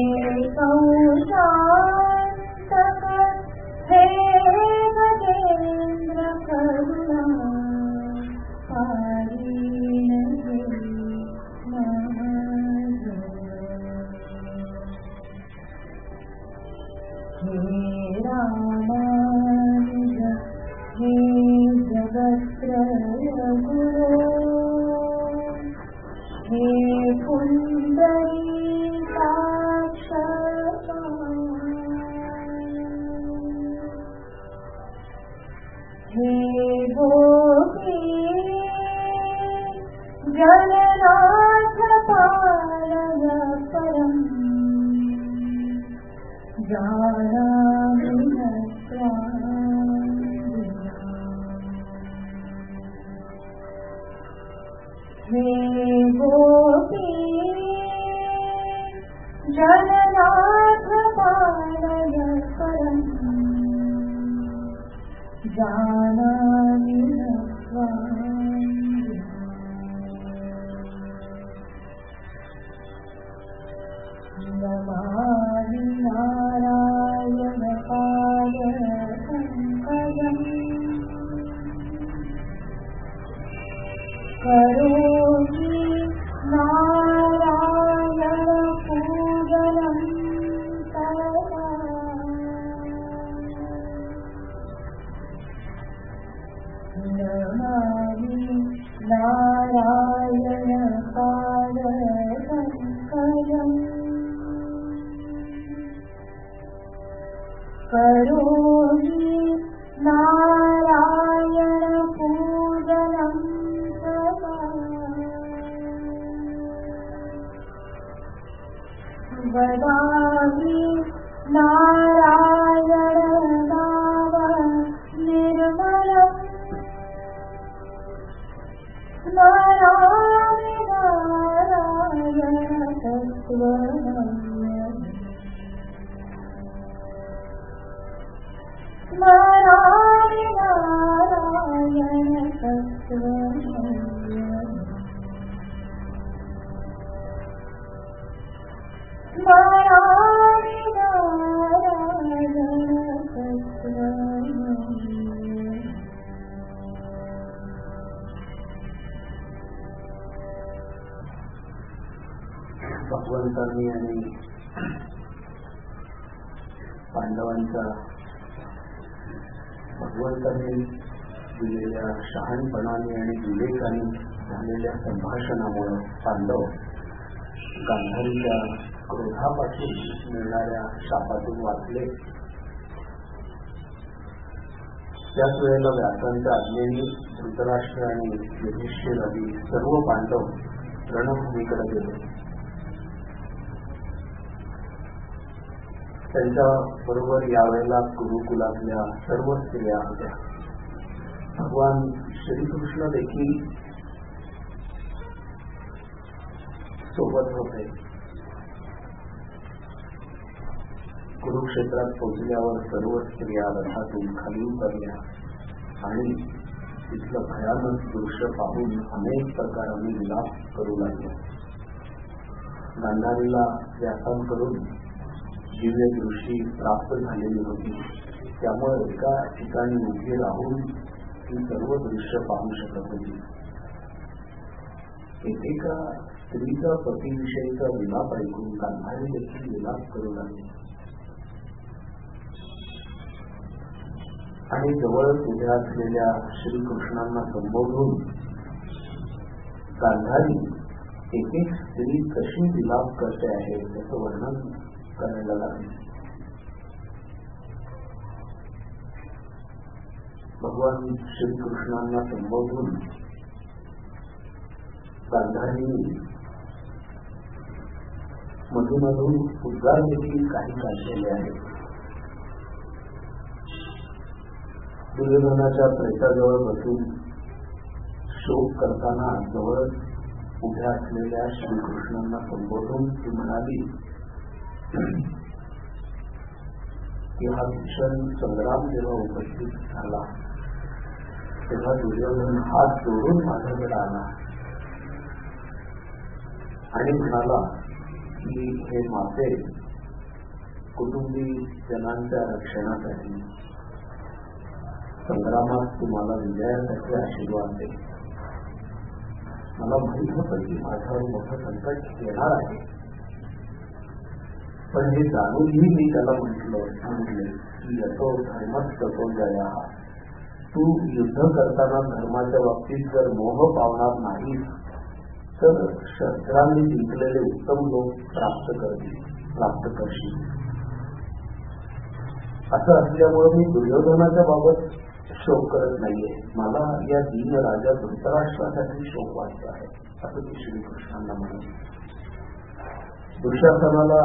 कौशान्तक हे गजेन्द्र करुणा पारीण हे हे रामानुज हे जगत्रय गुरो हे पुंडरीकाक्ष हे गोपी जगन्नाथ पालय परम् जानामि न त्वाम् हे गोपी जगन्नाथ पालय परम् जानामि न त्वाम् नमामि नारायण पाद पंकजम् करोमि नारायण पूजनं सदा नमामि नारायण पाद पंकजम् करोमि नारायण पूजनं सदा वदामि नारायण नाम निर्मलम् स्मरामि नारायण तत्त्वमयम् स्मरामि नारायण तत्त्वमयम् स्मरामि नारायण तत्त्वमयम् भगवंतांनी आणि पांडवांचा भगवंतांनी दिलेल्या शहाणपणाने आणि विवेकाने झालेल्या संभाषणामुळे पांडव गांधारीच्या क्रोधापासून मिळणाऱ्या शापातून वाचले. त्याच वेळेला व्यासांच्या आज्ञेने धृतराष्ट्र आणि युधिष्ठिर आदी सर्व पांडव रणभूमीकडे गेले. त्यांच्या बरोबर यावेळेला कुरुकुलातल्या सर्व स्त्रिया होत्या. भगवान श्रीकृष्ण देखील सोबत होते. कुरुक्षेत्रात पोहोचल्यावर सर्व स्त्रिया रथातून खाली उतरल्या आणि तिथलं भयानक दृश्य पाहून अनेक प्रकाराने विलाप करू लागल्या. गांधारीला व्यासांकडून दिव्य दृष्टी प्राप्त झालेली होती. त्यामुळे एका ठिकाणी उभी राहून ती सर्व दृश्य पाहू शकत होती. एकेका स्त्रीचा पतीविषयीचा विलाप ऐकून गांधारी देखील विलाप करू लागली आणि जवळच उभ्या असलेल्या श्रीकृष्णांना संबोधून गांधारी एक एक स्त्री कशी विलाप करते आहे त्याचं वर्णन करायला लागले. भगवान श्रीकृष्णांना संबोधून गांधारीने मधून उद्गार देखील काही काढलेले आहेत. दुर्योधनाच्या प्रेताजवळ बसून शोक करताना जवळ उभ्या असलेल्या श्रीकृष्णांना संबोधून ती म्हणाली की हा भीषण संग्राम जेव्हा उपस्थित झाला तेव्हा दुर्योधन हात जोडून माझ्याकडे आला आणि म्हणाला की हे माते, कुटुंबी जनांच्या रक्षणासाठी संग्रामात तुम्हाला विजयासाठी आशीर्वाद दे. मला माहित होतं की माझ्यावर मोठं संकट येणार आहे, पण हे जाणूनही मी त्याला म्हटले की यतो धर्मच ततो जया. तू युद्ध करताना धर्माच्या बाबतीत जर मोह पावणार नाही तर शस्त्रांनी जिंकलेले उत्तम लोक प्राप्त करशील. असं असल्यामुळे मी दुर्योधनाच्या बाबत शोक करत नाहीये. मला या दीन राजा धृतराष्ट्रासाठी शोक वाटतो आहे, असं ती श्रीकृष्णांना म्हणाली. दुःशासनाला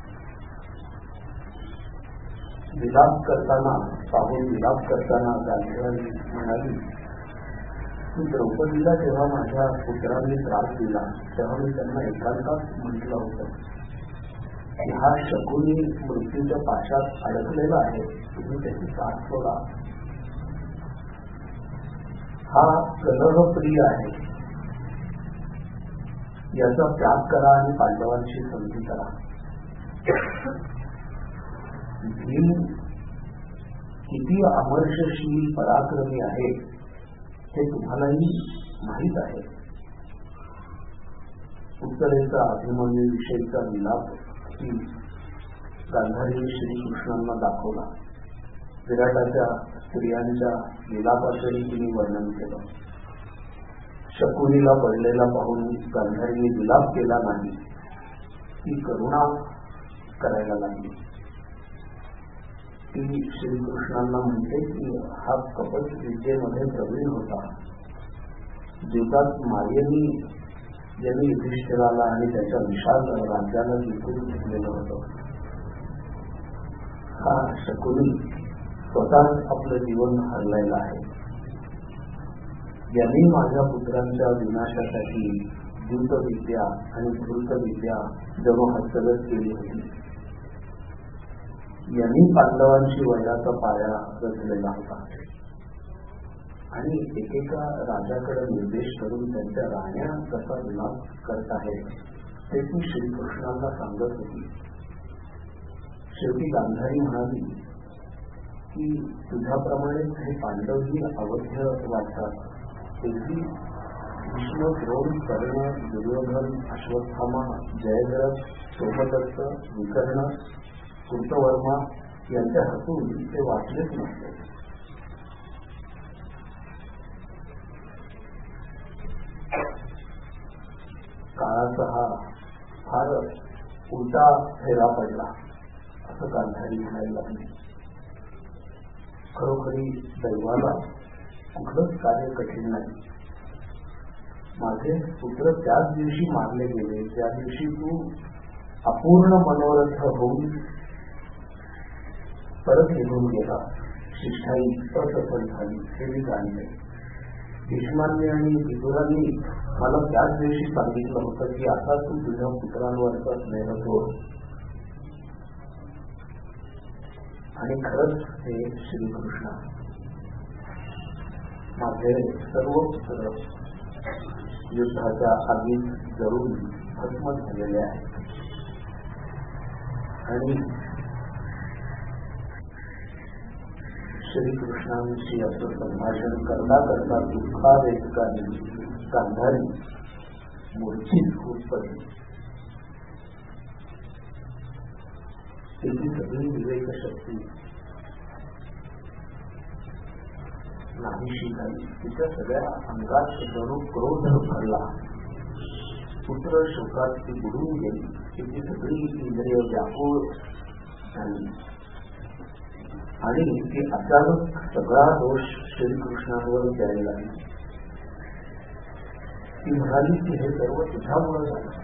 विलाप करताना गांधारी म्हणाली की द्रौपदीला जेव्हा माझ्या पुत्रांनी त्रास दिला तेव्हा मी त्यांना एकांतात म्हटलं होतं की हा शकुनी मृत्यूच्या पाशात अडकलेला आहे, तुम्ही त्याची साथ सोडा. हा कलहप्रिय आहे, याचा त्याग करा आणि पांडवांशी संधी करा. भीम किती अमर्षशील पराक्रमी आहे हे तुम्हालाही माहीत आहे. उत्तरेचा अभिमन्यू विषयीचा विलाप गांधारीने श्रीकृष्णांना दाखवला. विराटाच्या स्त्रियांच्या विलापाचंही तिने वर्णन केलं. शकुनीला पडलेला पाहून गांधारीने विलाप केला नाही, ती करुणा करायला लागली. ती श्रीकृष्णांना म्हणते की हा कपट विद्येमध्ये प्रवीण होता. युद्धात मायेनी ज्यांनी युधिष्ठिराला आणि त्याच्या विशाल राज्याला जिंकून घेतलेलं होतं. हा शकुनी स्वतःच आपलं जीवन हरलेलं आहे. यांनी माझ्या पुत्रांच्या विनाशासाठी द्यूतविद्या आणि धृतविद्या जणू हस्तगत केली होती. यांनी पांडवांशी वैराचा पाया रचलेला होता आणि एकेका राजाकडे निर्देश करून त्यांच्या राण्या कसा विनाश करत आहेत ते ती श्रीकृष्णांना सांगत होती. शेवटी गांधारी म्हणाली की तुझ्याप्रमाणेच हे पांडवही अवध्य वाटतात. तेही भीष्म, द्रोण, कर्ण, दुर्योधन, अश्वत्थामा, जयद्रथ, सोमदत्त, विकर्ण, कृतवर्मा यांच्या हातून ते वाचलेच नसते. काळाचा हा फार उलटा फेरा पडला असं गांधारी म्हणायला लागली. खरोखरी दैवाला कुठलंच कार्य कठीण नाही. माझे पुत्र त्याच दिवशी मारले गेले ज्या दिवशी तू अपूर्ण मनोरथ होऊन परत निघून गेला. शिष्ठाई असफल झाली हे मी जाणले. भीष्मांनी आणि विदुरांनी मला त्याच दिवशी सांगितलं होतं की आता तू तुझ्या पुत्रांवरचा स्नेह सोड. आणि खरंच हे श्रीकृष्ण माझे सर्व पुत्र युद्धाच्या आगीत जळून भस्म झालेले आहेत. आणि श्रीकृष्णांशी असं संभाषण करता करता दुःखावेदकाने गांधारी मूर्छित होत पडली. तिची सगळी विवेकशक्ती नाहीशी झाली. तिच्या सगळ्या अंगात जणू क्रोध भरला. पुत्र शोकात ती बुडून गेली. तिची सगळी इंद्रिय व्याकुळ झाली आणि ती अचानक सगळा दोष श्रीकृष्णांवर द्यायला लागली. ती म्हणाली की हे सर्व तुझ्यामुळे झालं.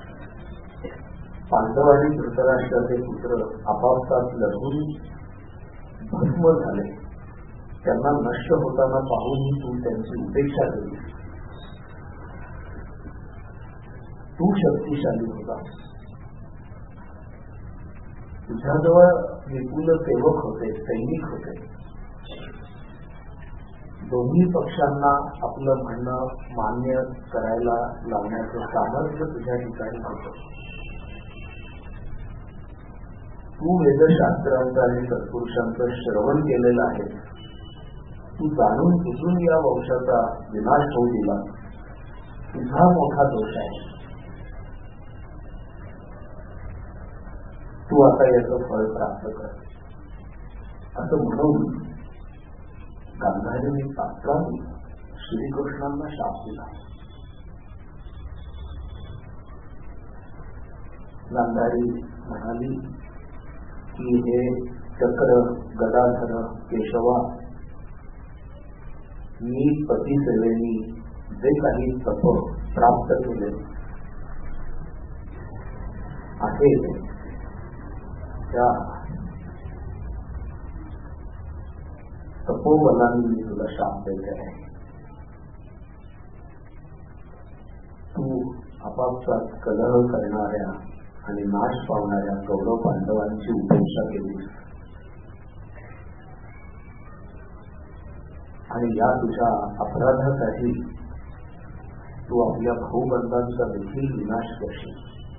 पांडव आणि धृतराष्ट्राचे पुत्र आपापसात लढून भस्म झाले. त्यांना नष्ट होताना पाहून तू त्यांची उपेक्षा केली. तू शक्तिशाली होता. तुझ्याजवळ विपुल सेवक होते, सैनिक होते. दोन्ही पक्षांना आपलं म्हणणं मान्य करायला लावण्याचं सामर्थ्य तुझ्या ठिकाणी होतं. तू वेदशास्त्रांचं आणि सत्पुरुषांचं श्रवण केलेलं आहे. तू जाणून बुजून या वंशाचा विनाश होऊ दिला. तुझा मोठा दोष आहे. तू आता याचं फळ प्राप्त कर. असं म्हणून गांधारीने तात्काळ श्रीकृष्णांना शाप दिला. गांधारी म्हणाली की हे चक्र गदाधर केशवा, मी पती सेवेनी जे काही तप प्राप्त केले आहे त्या तपोबलाने मी तुला शाप देते आहे. तू आपापसात कलह करणाऱ्या आणि नाश पावणाऱ्या कौरव पांडवांची उपेक्षा केली आणि या तुझ्या अपराधासाठी तू आपल्या भाऊबंधांचा देखील विनाश करशील.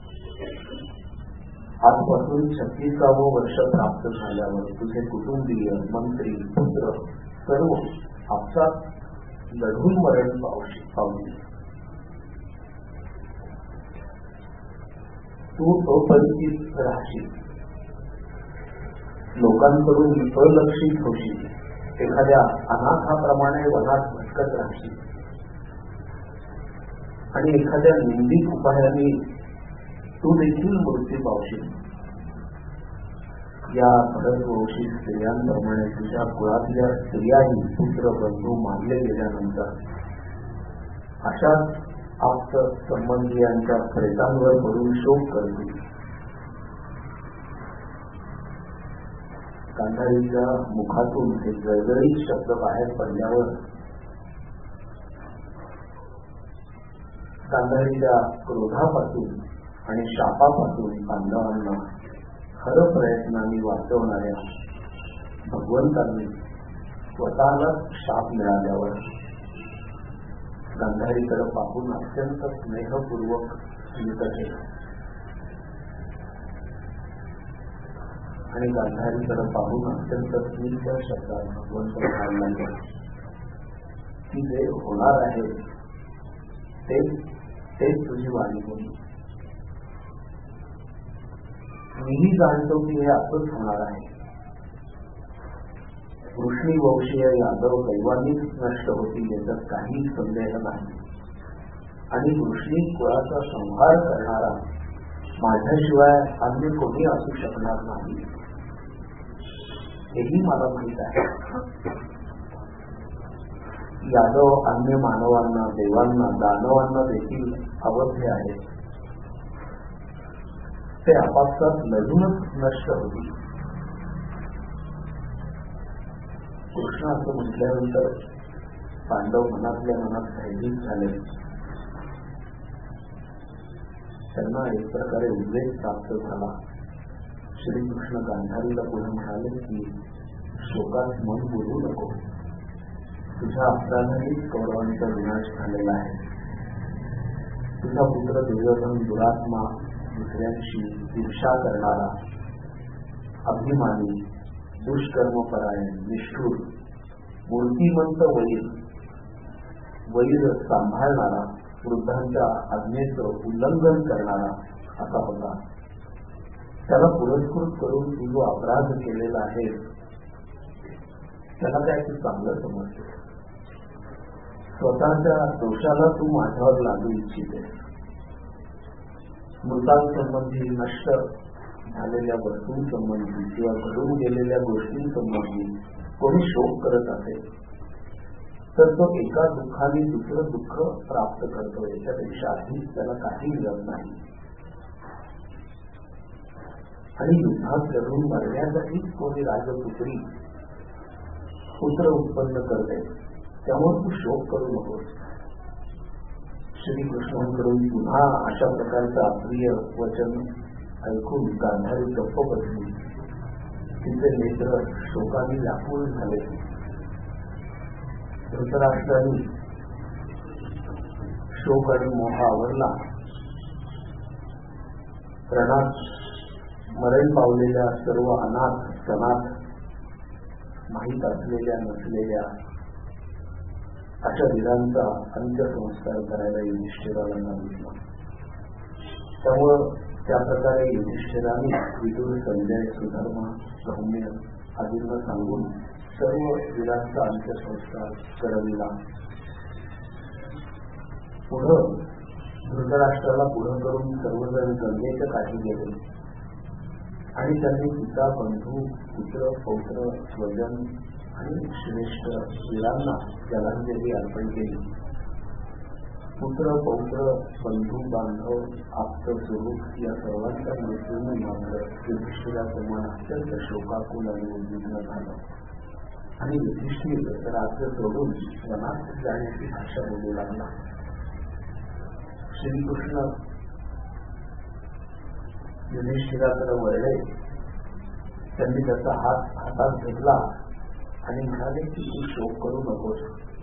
आजपासून 36वे वर्ष प्राप्त झाल्यावर तुझे कुटुंबीय, मंत्री, पुत्र सर्व आपसात लढून मरण पावतील. तू अपरिचित राहशील. लोकांकडून अलक्षित होशील. एखाद्या अनाथाप्रमाणे वनात भटकत राहशील आणि एखाद्या निंदित उपायाने तू देखील मृत्यू पावशील. या भरतवंशी स्त्रियांप्रमाणे तुझ्या कुळातल्या स्त्रियाही पुत्र बंधू मानले गेल्यानंतर अशाच आप्त संबंधियांच्या प्रेतांवर पडून शोक करतील. गांधारीच्या मुखातून एक जळजळीत शब्द बाहेर पडल्यावर गांधारीच्या क्रोधापासून आणि शापापासून पांडवांना खरं प्रयत्नांनी वाचवणाऱ्या भगवंतांनी स्वतःला शाप मिळाल्यावर गांधारीकडे पाहून अत्यंत स्नेहपूर्वक स्मित केलं आणि गांधारीकडे पाहून अत्यंत स्मित शब्दात भगवंत म्हणायला की जे होणार आहे तेच तुझी वाणी होती. मीही जाणतो की हे असंच होणार आहे. वृष्णी वंशीय यादव दैवानीच नष्ट होतील याच्यात काही संदेह नाही आणि वृष्णी कुळाचा संहार करणारा माझ्याशिवाय अन्य कोणी असू शकणार नाही हेही मला माहीत आहे. यादव अन्य मानवांना, देवांना, दानवांना देखील अवध्य आहेत. ते आपापसात लढूनच नष्ट होतील. कृष्ण असं म्हटल्यानंतर पांडव मनातल्या मनात भयभीत झाले. त्यांना एक प्रकारे उद्वेग प्राप्त झाला. श्रीकृष्ण गांधारीला पुढे म्हणाले की शोकात मन बोलू नको. तुझ्या अपराधानेच कौरवांचा विनाश झालेला आहे. तुझा पुत्र दुर्योधन दुरात्मा, दुसऱ्यांशी ईर्षा करणारा, अभिमानी, दुष्कर्मपरायण, निष्ठुर, मूर्तिमंत वैर सांभाळणारा, वृद्धांच्या आज्ञेचं उल्लंघन करणारा असा होता. त्याला पुरस्कृत करून तू जो अपराध केलेला आहे त्याला काय तू चांगलं समजते. स्वतःच्या दोषाला तू माझ्यावर लागू इच्छिते. मृतांसंबंधी, नष्ट झालेल्या वस्तूंसंबंधी किंवा घडून गेलेल्या गोष्टींसंबंधी कोणी शोक करत असेल तर तो एका दुःखाने दुसरं दुःख प्राप्त करतो. याच्यापेक्षा आधी त्याला काही मिळत नाही. आणि युद्धात लढून मरण्यासाठीच कोणी राजपुत्री पुत्र उत्पन्न करते. त्यामुळे तू शोक करू नकोस. श्रीकृष्णांकडून पुन्हा अशा प्रकारचं अप्रिय वचन ऐकून गांधारी गप्प बसली. तिचे नेत्र शोकाने व्याकुळ झाले. धृतराष्ट्राने शोक आणि मोह आवरला. रणात मरण पावलेल्या सर्व अनाथ सनाथ माहीत असलेल्या नसलेल्या अशा वीरांचा अंत्यसंस्कार करायला युधिष्ठिराला सांगितलं. त्यामुळं त्या प्रकारे युधिष्ठिराने विदुर, संजय, सुधर्मा, सौम्य आदींना सांगून सर्व वीरांचा अंत्यसंस्कार करविला. पुढं धृतराष्ट्राला पुढं करून सर्वजण गंगेच्या काठी गेले आणि त्यांनी पिता, बंधू, पुत्र, पौत्र, स्वजन आणि श्रेष्ठ वीरांना जलांजली अर्पण केली. पुत्र, पौत्र, बंधू, बांधव, आप्त, स्वरूप या सर्वांच्या मृत्यूने मात्र युधिष्ठिराचं मन अत्यंत शोकाकुल आणि उद्विग्न झालं आणि युधिष्ठिर राज्य सोडून वनात जाण्याची भाषा बोलू लागला. श्रीकृष्ण युधिष्ठिराकडे वळले. त्यांनी त्याचा हात हातात घेतला आणि म्हणाले की तू शोक करू नकोस.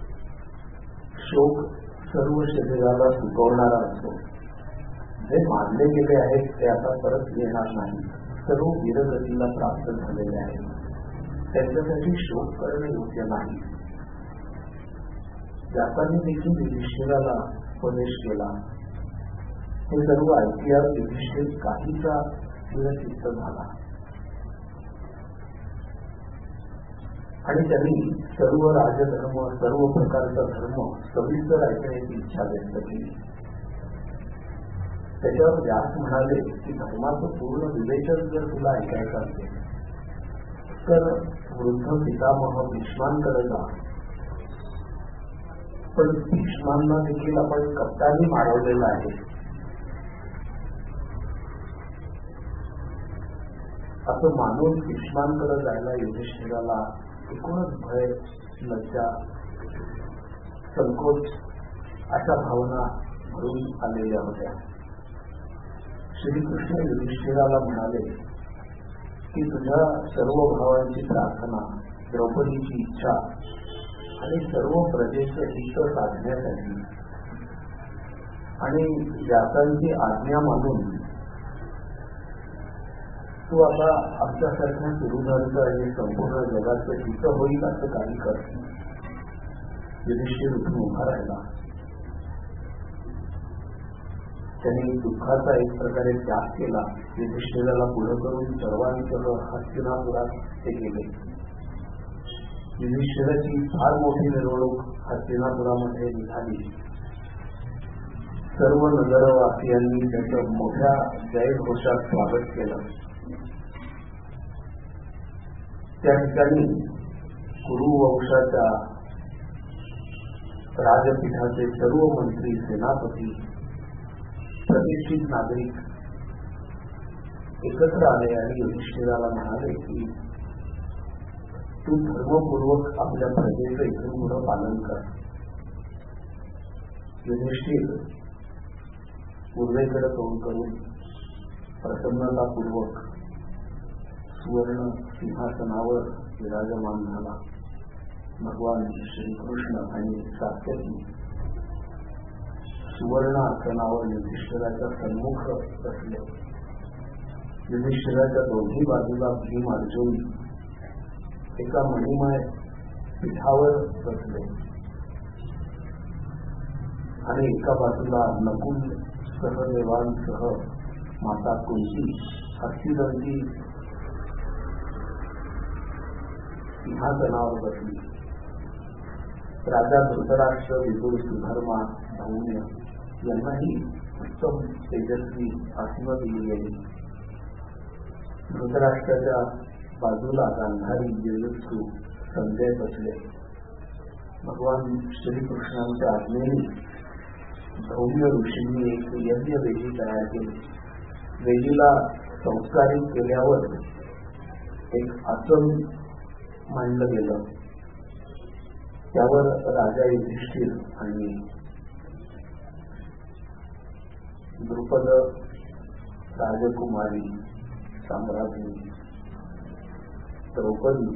शोक सर्व शरीराला सुकवणारा असतो. जे मानले गेले आहेत ते आता परत येणार नाही. सर्व वीरगतीला प्राप्त झालेले आहेत. त्यांच्यासाठी शोक करणे योग्य नाही. व्यासांनी देखील युधिष्ठिराला उपदेश केला. हे सर्व ऐकल्यावर युधिष्ठिर काहीचा चित्त झाला आणि त्यांनी सर्व राजधर्म, सर्व प्रकारचा धर्म सविस्तर ऐकण्याची इच्छा व्यक्त केली. त्याच्यावर व्यास म्हणाले की धर्माचं पूर्ण विवेचन जर तुला ऐकायचं असेल तर वृद्ध पितामह भीष्मांकडे जा. पण भीष्मांना देखील आपण कप्तानी मारवलेलं आहे. असं मानून भीष्मांकडे जायला युधिष्ठिराला एकूणच भय, लज्जा, संकोच अशा भावना भरून आलेल्या होत्या. श्रीकृष्ण युधिष्ठिराला म्हणाले की तुझ्या सर्व भावांची प्रार्थना, द्रौपदीची इच्छा आणि सर्व प्रजेचं हित साधण्यासाठी आणि व्यासांची आज्ञा मानून तू आता आमच्यासारख्या विरोधांचं आणि संपूर्ण जगाचं हित होईल असं काही कर. युधिष्ठिर उठून उभा राहिला. त्यांनी दुःखाचा एक प्रकारे त्याग केला. युधिष्ठिराला पुढं करून सर्वांसह हस्तिनापुरात ते गेले. युधिष्ठिराची फार मोठी मिरवणूक हस्तिनापुरामध्ये निघाली. सर्व नगरवासियांनी त्याचं मोठ्या जयघोषात स्वागत केलं. त्या ठिकाणी कुरु वंशाच्या राजपीठाचे सर्व मंत्री, सेनापती, प्रतिष्ठित नागरिक एकत्र आले आणि युधिष्ठिराला म्हणाले की तू धर्मपूर्वक आपल्या प्रजेचं इथून पुढं पालन कर. युधिष्ठिर पूर्वेकडे तोंड करून प्रसन्नतापूर्वक सुवर्ण सिंहासनावर विराजमान झाला. भगवान श्रीकृष्ण आणि सात्यकी सुवर्ण आसनावर युधिष्ठिराच्या सन्मुख बसले. युधिष्ठिराच्या दोन्ही बाजूला भीम, अर्जुन एका मणिमय पीठावर बसले आणि एका बाजूला नकुल सहदेवांसह माता कुंती हस्तिदंती सिंहासनावर बसली. राजा धृतराष्ट्र, विदुर, सुधर्मा, सौम्य यांनाही उत्तम तेजस्वी आसन दिली गेली. धृतराष्ट्राच्या बाजूला गांधारी, युयुत्सू, संजय बसले. भगवान श्रीकृष्णांच्या आज्ञेने धौम्य ऋषींनी एक यज्ञ वेदी तयार केली. वेदीला संस्कारित केल्यावर एक आसन मांडलं गेलं. त्यावर राजा युधिष्ठिर आणि द्रुपद राजकुमारी सम्राज्ञी द्रौपदी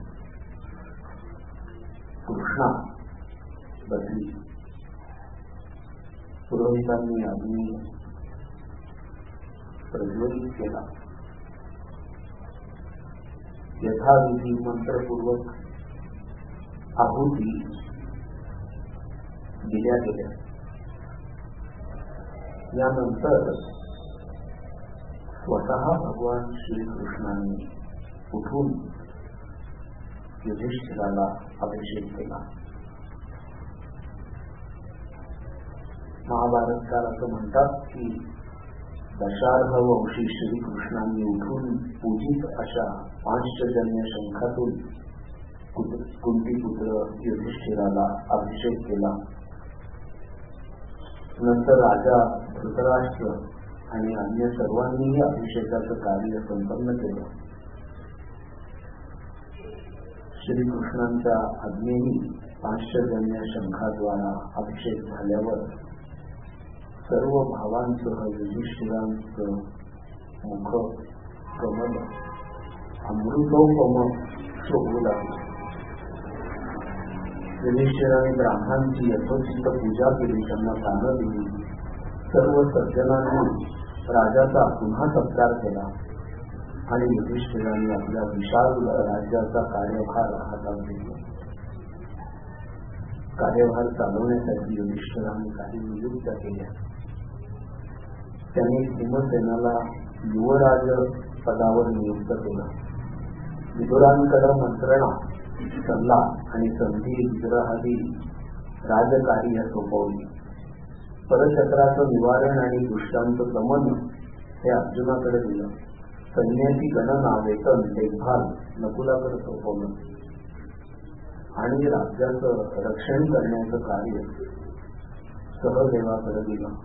कृष्णा बसली. पुरोहितांनी अग्नी प्रज्वलित केला. यथाविधी मंत्रपूर्वक आहुती दिल्या गेल्या. यानंतर स्वतः भगवान श्रीकृष्णांनी उठून युधिष्ठिराला अभिषेक केला. महाभारतकार असं म्हणतात की दशार्धवंशी श्रीकृष्णांनी उठून पूजित अशा पांचजन्य शंखातून कुंतीपुत्र युधिष्ठिराला अभिषेक केला. नंतर राजा धृतराष्ट्र आणि अन्य सर्वांनीही अभिषेकाचं कार्य संपन्न केलं. श्रीकृष्णांच्या आज्ञेने पांचजन्य शंखाद्वारा अभिषेक झाल्यावर सर्व भावांसह युधिष्ठिरांचं मुख कमल अमृतोपम शोभू लागले. युधिष्ठिराने ब्राह्मणांची यथोचित पूजा केली, त्यांना दानं दिली. सर्व सज्जनांनी राजाचा पुन्हा सत्कार केला आणि युधिष्ठिराने आपल्या विशाल राज्याचा कार्यभार हातात घेतला. कार्यभार चालवण्यासाठी युधिष्ठिराने काही नियुक्त्या केल्या. त्यांनी भीमसेनाला युवराज पदावर नियुक्त केलं. विदुरांकडे मंत्रणा, सल्ला आणि संधी विग्रहादी राजकार्य सोपवली. परचक्राचं निवारण आणि दुष्टांचं दमन हे अर्जुनाकडे दिलं. सैन्याची गणना, वेतन, देखभाल नकुलाकडे सोपवलं आणि राज्याचं रक्षण करण्याचं कार्य सहदेवाकडे दिलं.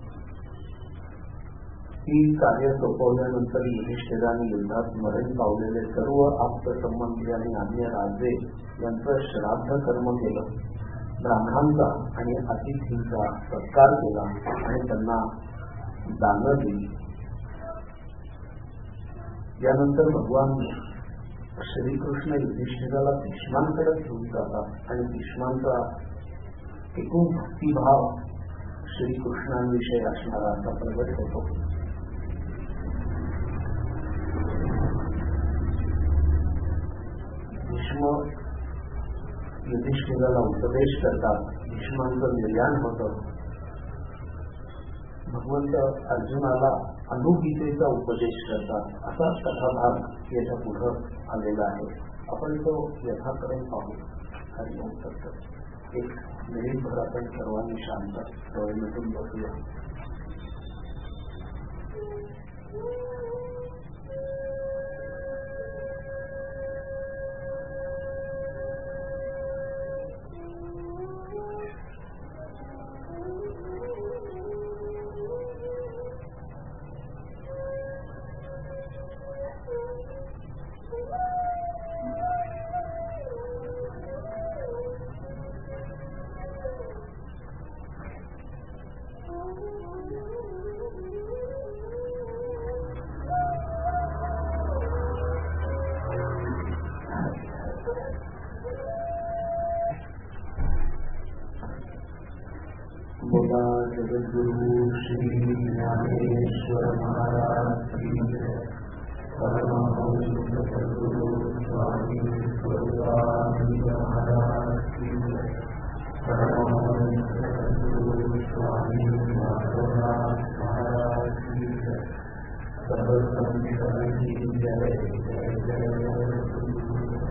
ही कार्य सोपवल्यानंतर युधिष्ठिराने युद्धात मरण पावलेले सर्व आप्तसंबंधी आणि अन्य राजे यांचं श्राद्ध कर्म केलं. ब्राह्मणांचा आणि अतिथींचा सत्कार केला आणि त्यांना दानं दिली. यानंतर भगवान श्रीकृष्ण युधिष्ठिराला भीष्मांकडे घेऊन जातात आणि भीष्मांचा एकूण भक्तिभाव श्रीकृष्णांविषयी असणारा असा प्रगट होतो. भीष्म युधिष्ठिराला उपदेश करतात. भीष्मांचं निर्याण होतं. भगवंत अर्जुनाला अनुभूतीचा उपदेश करतात. असा कथाभाग याच्या पुढं आलेला आहे. आपण तो यथाक्रम पाहू. हरिओम तत्सत. एक मिनिटभर आपण सर्वांनी शांत डोळे मिटून बसूया. बोला जगद्गुरु श्री ज्ञानेश्वर महाराज की जय. परमहंस सद्गुरु स्वामी स्वरूपानंद महाराज की जय. परमहंस सद्गुरु स्वामी माधवनाथ महाराज की जय. सर्व संतांची जय. जय जय गुरु.